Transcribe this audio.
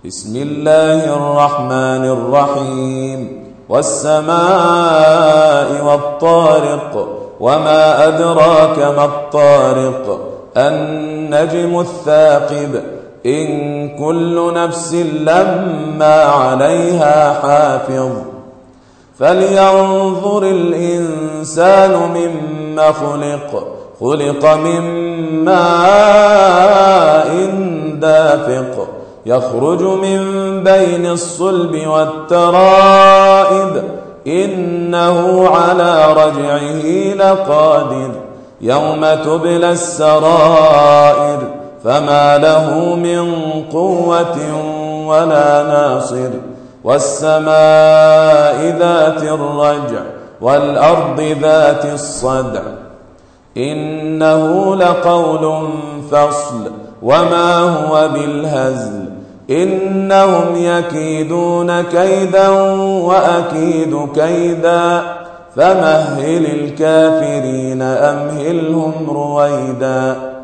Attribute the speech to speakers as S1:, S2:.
S1: بسم الله الرحمن الرحيم والسماء والطارق وما أدراك ما الطارق النجم الثاقب إن كل نفس لما عليها حافظ فلينظر الإنسان مما خلق من ماء دافق يخرج من بين الصلب والترائب إنه على رجعه لقادر يوم تبلى السرائر فما له من قوة ولا ناصر والسماء ذات الرجع والأرض ذات الصدع إنه لقول فصل وما هو بالهزل إنهم يكيدون كيدا وأكيد كيدا فمهل الكافرين أمهلهم رويدا.